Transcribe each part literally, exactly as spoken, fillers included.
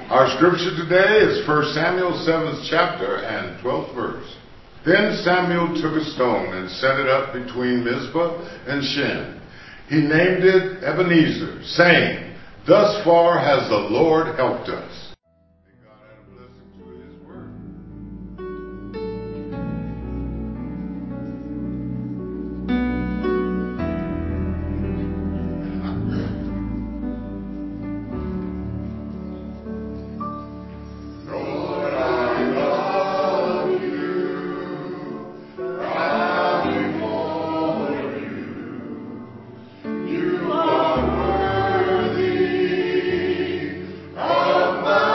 Our scripture today is First Samuel seventh chapter and twelfth verse. Then Samuel took a stone and set it up between Mizpah and Shen. He named it Ebenezer, saying, "Thus far has the Lord helped us." May God add a blessing to his word. Of my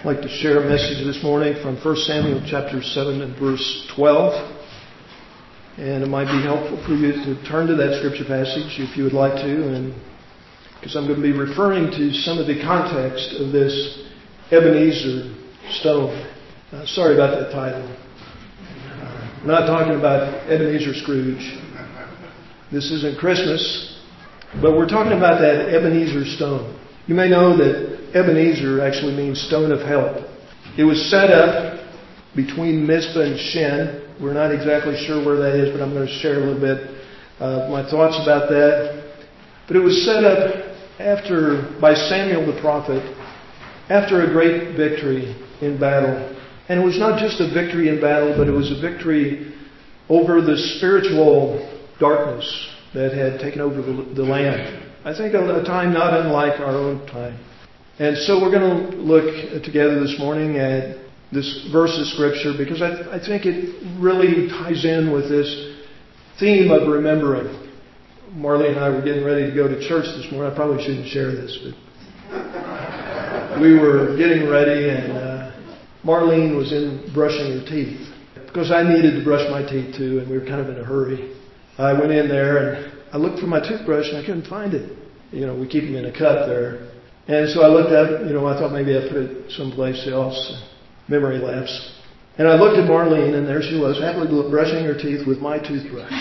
like to share a message this morning from First Samuel chapter seven and verse twelve. And it might be helpful for you to turn to that scripture passage if you would like to, and because I'm going to be referring to some of the context of this Ebenezer stone. Uh, sorry about that title. Uh, we're not talking about Ebenezer Scrooge. This isn't Christmas, but we're talking about that Ebenezer stone. You may know that Ebenezer actually means stone of help. It was set up between Mizpah and Shen. We're not exactly sure where that is, but I'm going to share a little bit uh, my thoughts about that. But it was set up after by Samuel the prophet after a great victory in battle. And it was not just a victory in battle, but it was a victory over the spiritual darkness that had taken over the, the land. I think a time not unlike our own time. And so we're going to look together this morning at this verse of Scripture because I, I think it really ties in with this theme of remembering. Marley and I were getting ready to go to church this morning. I probably shouldn't share this, but we were getting ready and uh, Marlene was in brushing her teeth because I needed to brush my teeth too, and we were kind of in a hurry. I went in there and I looked for my toothbrush and I couldn't find it. You know, we keep them in a cup there. And so I looked at, you know, I thought maybe I put it someplace else. Memory lapse. And I looked at Marlene and there she was, happily brushing her teeth with my toothbrush.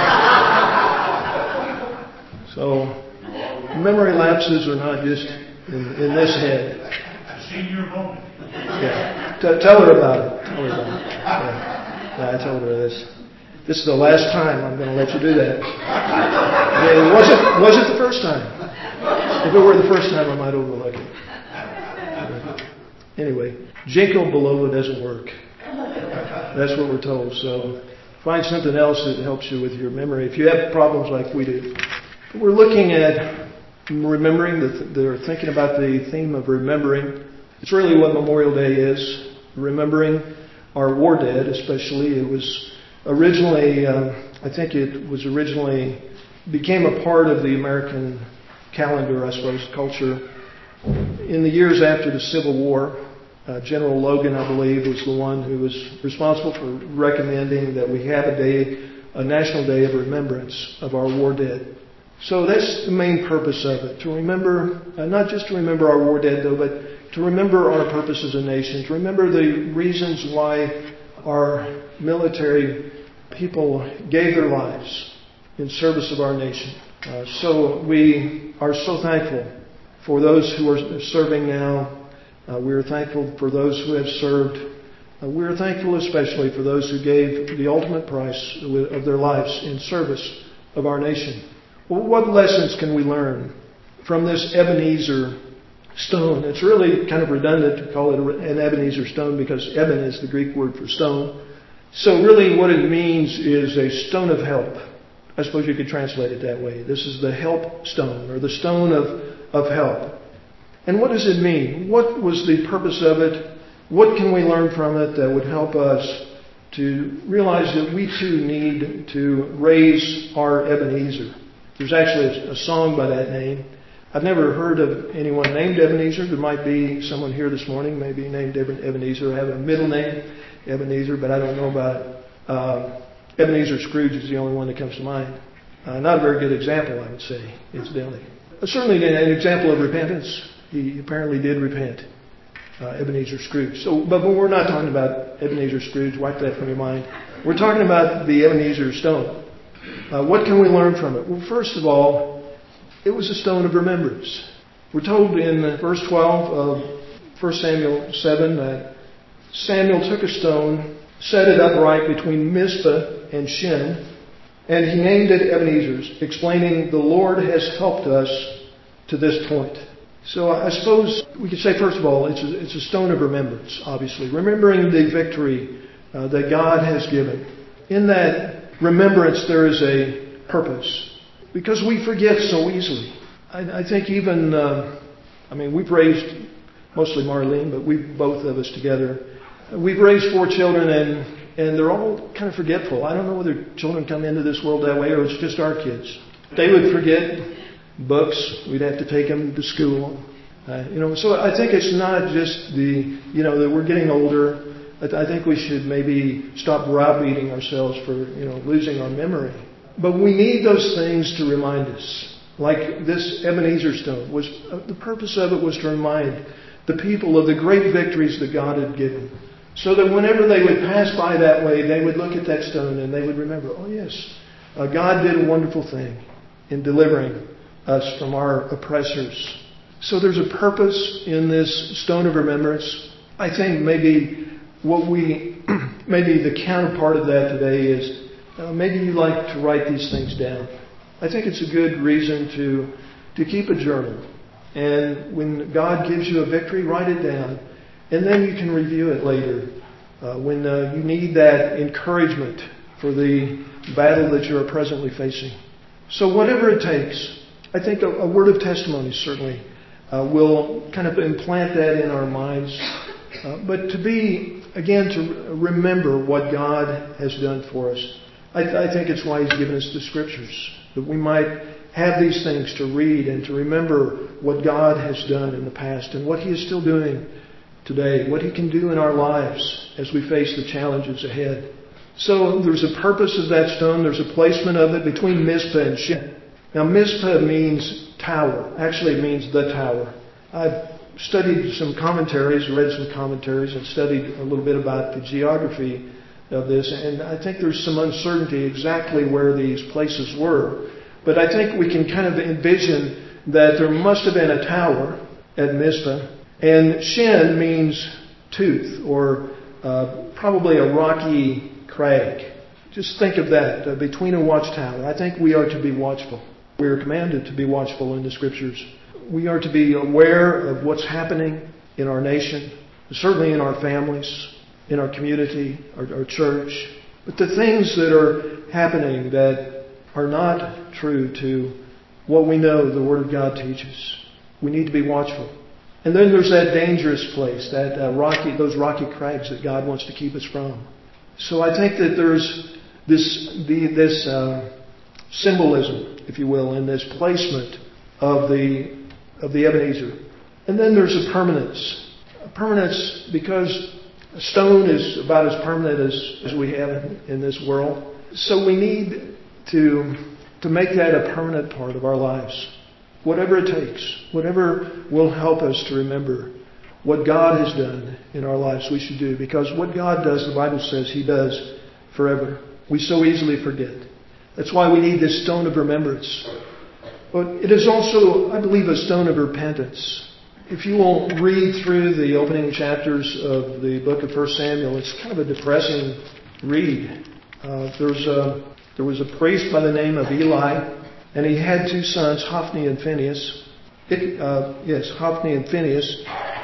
So, memory lapses are not just in, in this head. A senior moment. Yeah. T- tell her about it. Tell her about it. Yeah. Yeah, I told her this. This is the last time I'm going to let you do that. Yeah, it wasn't, wasn't the first time. If it were the first time, I might overlook it. Anyway, Jinko below doesn't work. That's what we're told. So find something else that helps you with your memory if you have problems like we do. But we're looking at remembering, the, they're thinking about the theme of remembering. It's really what Memorial Day is, remembering our war dead especially. It was originally, uh, I think it was originally, became a part of the American calendar, I suppose, culture. In the years after the Civil War, uh, General Logan, I believe, was the one who was responsible for recommending that we have a day, a national day of remembrance of our war dead. So that's the main purpose of it, to remember, uh, not just to remember our war dead though, but to remember our purpose as a nation, to remember the reasons why our military people gave their lives in service of our nation. Uh, so we are so thankful for those who are serving now. Uh, we are thankful for those who have served. Uh, we are thankful especially for those who gave the ultimate price of their lives in service of our nation. Well, what lessons can we learn from this Ebenezer stone? It's really kind of redundant to call it an Ebenezer stone because Eben is the Greek word for stone. So really what it means is a stone of help. I suppose you could translate it that way. This is the help stone, or the stone of, of help. And what does it mean? What was the purpose of it? What can we learn from it that would help us to realize that we too need to raise our Ebenezer? There's actually a, a song by that name. I've never heard of anyone named Ebenezer. There might be someone here this morning, maybe named Ebenezer, or have a middle name, Ebenezer, but I don't know about it. Uh, Ebenezer Scrooge is the only one that comes to mind. Uh, not a very good example, I would say, incidentally. Uh, certainly an example of repentance. He apparently did repent, uh, Ebenezer Scrooge. So, but we're not talking about Ebenezer Scrooge. Wipe that from your mind. We're talking about the Ebenezer stone. Uh, what can we learn from it? Well, first of all, it was a stone of remembrance. We're told in verse twelve of First Samuel seven that Samuel took a stone, set it upright between Mizpah and Shen, and he named it Ebenezer, explaining the Lord has helped us to this point. So I suppose we could say, first of all, it's a, it's a stone of remembrance, obviously. Remembering the victory uh, that God has given. In that remembrance, there is a purpose. Because we forget so easily. I, I think even, uh, I mean, we've raised, mostly Marlene, but we both of us together, we've raised four children and, and they're all kind of forgetful. I don't know whether children come into this world that way or it's just our kids. They would forget books. We'd have to take them to school. Uh, you know, so I think it's not just the, you know, that we're getting older. I, th- I think we should maybe stop browbeating ourselves for, you know, losing our memory. But we need those things to remind us. Like this Ebenezer stone was, uh, the purpose of it was to remind the people of the great victories that God had given. So that whenever they would pass by that way, they would look at that stone and they would remember, oh yes, uh, God did a wonderful thing in delivering us from our oppressors. So there's a purpose in this stone of remembrance. I think maybe what we, maybe the counterpart of that today is uh, maybe you like to write these things down. I think it's a good reason to to keep a journal. And when God gives you a victory, write it down. And then you can review it later uh, when uh, you need that encouragement for the battle that you're presently facing. So whatever it takes, I think a, a word of testimony certainly Uh, will kind of implant that in our minds. Uh, but to be, again, to remember what God has done for us. I, th- I think it's why He's given us the Scriptures. That we might have these things to read and to remember what God has done in the past and what He is still doing today. What He can do in our lives as we face the challenges ahead. So there's a purpose of that stone. There's a placement of it between Mizpah and Shin. Now Mizpah means tower. Actually, it means the tower. I've studied some commentaries, read some commentaries, and studied a little bit about the geography of this. And I think there's some uncertainty exactly where these places were. But I think we can kind of envision that there must have been a tower at Mizpah. And Shin means tooth, or uh, probably a rocky crag. Just think of that, uh, between a watchtower. I think we are to be watchful. We are commanded to be watchful in the Scriptures. We are to be aware of what's happening in our nation, certainly in our families, in our community, our, our church. But the things that are happening that are not true to what we know the Word of God teaches, we need to be watchful. And then there's that dangerous place, that uh, rocky, those rocky crags that God wants to keep us from. So I think that there's this, the, this uh, symbolism, if you will, in this placement of the of the Ebenezer. And then there's a permanence. A permanence because a stone is about as permanent as, as we have in, in this world. So we need to, to make that a permanent part of our lives. Whatever it takes, whatever will help us to remember what God has done in our lives, we should do. Because what God does, the Bible says He does forever. We so easily forget. That's why we need this stone of remembrance. But it is also, I believe, a stone of repentance. If you will read through the opening chapters of the book of First Samuel, it's kind of a depressing read. Uh, there's a, there was a priest by the name of Eli, and he had two sons, Hophni and Phinehas. It, uh, yes, Hophni and Phinehas.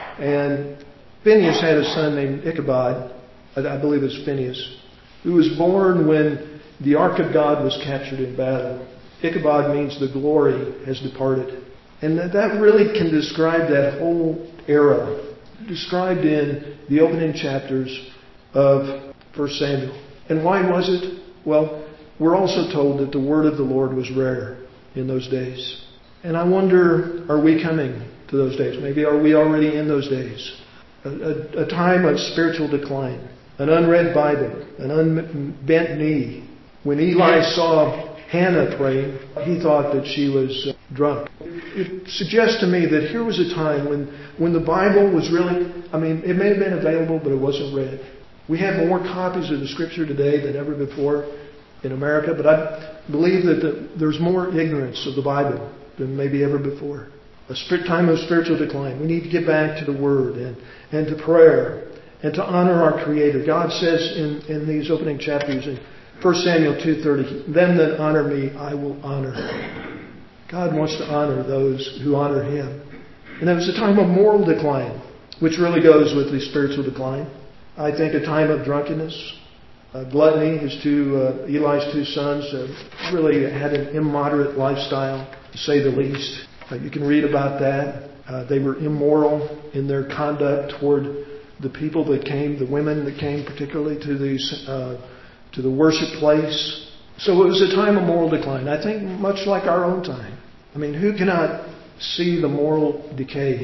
And Phinehas had a son named Ichabod, I, I believe it's Phinehas, who was born when the ark of God was captured in battle. Ichabod means the glory has departed. And that, that really can describe that whole era, described in the opening chapters of First Samuel. And why was it? Well, we're also told that the word of the Lord was rare in those days. And I wonder, are we coming to those days? Maybe are we already in those days? A, a, a time of spiritual decline, an unread Bible, an unbent knee. When Eli saw Hannah praying, he thought that she was uh, drunk. It suggests to me that here was a time when, when the Bible was really, I mean, it may have been available, but it wasn't read. We have more copies of the Scripture today than ever before in America, but I believe that the, there's more ignorance of the Bible than maybe ever before. A spirit, time of spiritual decline. We need to get back to the Word and, and to prayer and to honor our Creator. God says in, in these opening chapters in First Samuel two thirty, them that honor me, I will honor. God wants to honor those who honor Him. And it was a time of moral decline, which really goes with the spiritual decline. I think a time of drunkenness, uh, gluttony. His two, uh, Eli's two sons uh, really had an immoderate lifestyle, to say the least. Uh, you can read about that. Uh, they were immoral in their conduct toward the people that came, the women that came particularly to these uh, to the worship place. So it was a time of moral decline. I think much like our own time. I mean, who cannot see the moral decay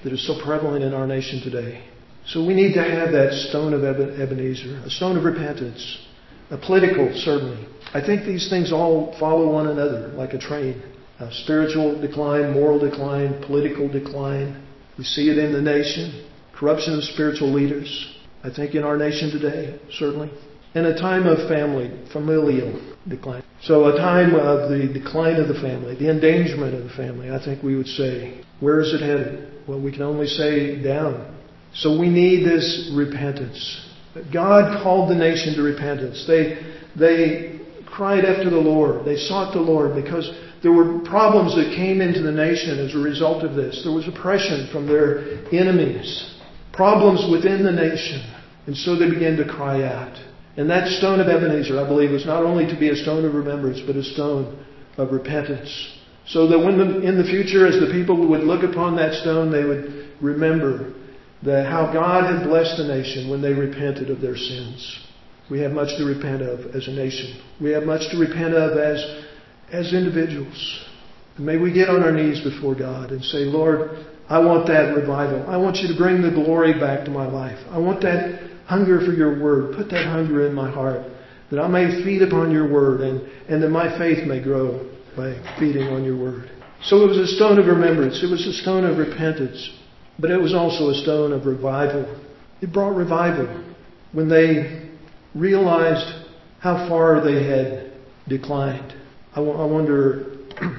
that is so prevalent in our nation today. So we need to have that stone of Ebenezer, a stone of repentance, a political, certainly. I think these things all follow one another like a train. Uh, spiritual decline, moral decline, political decline. We see it in the nation. Corruption of spiritual leaders. I think in our nation today, certainly. And a time of family, familial decline. So a time of the decline of the family, the endangerment of the family, I think we would say. Where is it headed? Well, we can only say down. So we need this repentance. God called the nation to repentance. They, they cried after the Lord. They sought the Lord because there were problems that came into the nation as a result of this. There was oppression from their enemies. Problems within the nation. And so they began to cry out. And that stone of Ebenezer, I believe, was not only to be a stone of remembrance, but a stone of repentance. So that when the, in the future, as the people would look upon that stone, they would remember that how God had blessed the nation when they repented of their sins. We have much to repent of as a nation. We have much to repent of as, as individuals. And may we get on our knees before God and say, Lord, I want that revival. I want you to bring the glory back to my life. I want that hunger for your word. Put that hunger in my heart that I may feed upon your word and, and that my faith may grow by feeding on your word. So it was a stone of remembrance. It was a stone of repentance. But it was also a stone of revival. It brought revival when they realized how far they had declined. I, w- I wonder,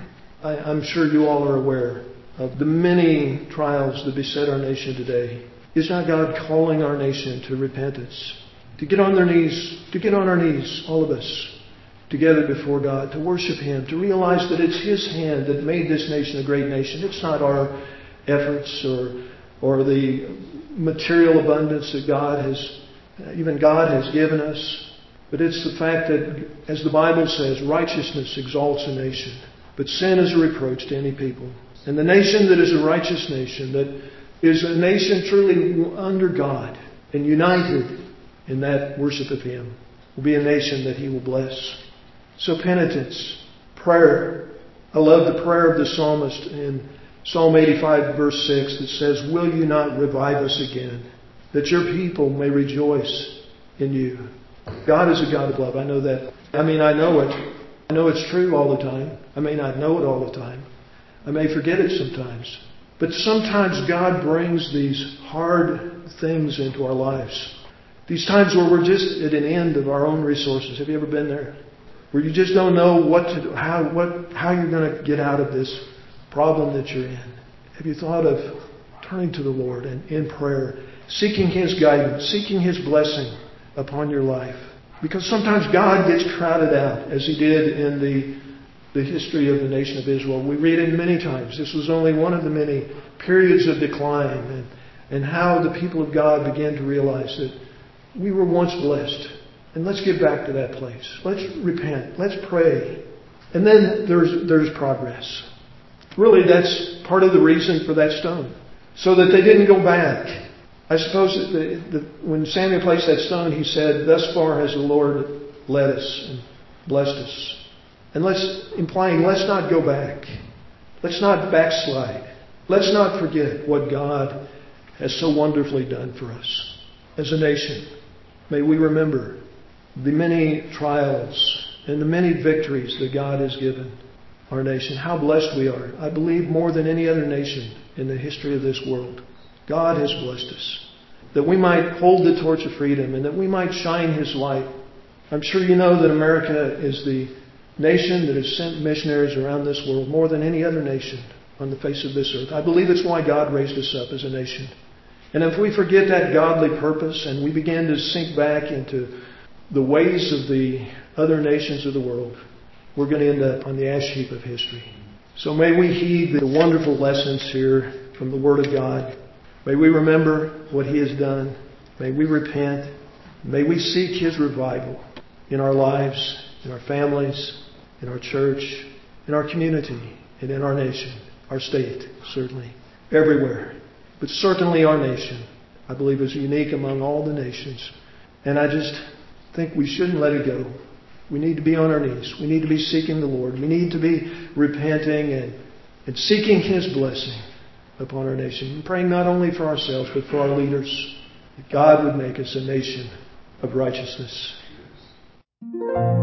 I, I'm sure you all are aware of the many trials that beset our nation today. Is not God calling our nation to repentance? To get on their knees, to get on our knees, all of us, together before God, to worship Him, to realize that it's His hand that made this nation a great nation. It's not our efforts or or the material abundance that God has, even God has given us. But it's the fact that, as the Bible says, righteousness exalts a nation, but sin is a reproach to any people. And the nation that is a righteous nation, that is a nation truly under God and united in that worship of Him, will be a nation that He will bless. So penitence, prayer. I love the prayer of the psalmist in Psalm eighty-five, verse six, that says, will you not revive us again, that your people may rejoice in you. God is a God of love. I know that. I mean, I know it. I know it's true all the time. I may not know it all the time. I may forget it sometimes. But sometimes God brings these hard things into our lives. These times where we're just at an end of our own resources. Have you ever been there? Where you just don't know what to do, how, what, how you're going to get out of this problem that you're in. Have you thought of turning to the Lord and in prayer, seeking His guidance, seeking His blessing upon your life? Because sometimes God gets crowded out, as He did in the, the history of the nation of Israel. We read it many times. This was only one of the many periods of decline, and, and how the people of God began to realize that we were once blessed. And let's get back to that place. Let's repent. Let's pray. And then there's there's progress. Really, that's part of the reason for that stone. So that they didn't go back. I suppose that the, the, when Samuel placed that stone, he said, thus far has the Lord led us and blessed us. And let's, implying, let's not go back. Let's not backslide. Let's not forget what God has so wonderfully done for us as a nation. May we remember the many trials and the many victories that God has given our nation. How blessed we are. I believe more than any other nation in the history of this world. God has blessed us. That we might hold the torch of freedom and that we might shine His light. I'm sure you know that America is the nation that has sent missionaries around this world more than any other nation on the face of this earth. I believe it's why God raised us up as a nation. And if we forget that godly purpose and we begin to sink back into the ways of the other nations of the world, we're going to end up on the ash heap of history. So may we heed the wonderful lessons here from the Word of God. May we remember what He has done. May we repent. May we seek His revival in our lives, in our families, in our church, in our community, and in our nation, our state, certainly, everywhere. But certainly our nation, I believe, is unique among all the nations. And I just think we shouldn't let it go. We need to be on our knees. We need to be seeking the Lord. We need to be repenting and, and seeking His blessing upon our nation. And praying not only for ourselves, but for our leaders, that God would make us a nation of righteousness.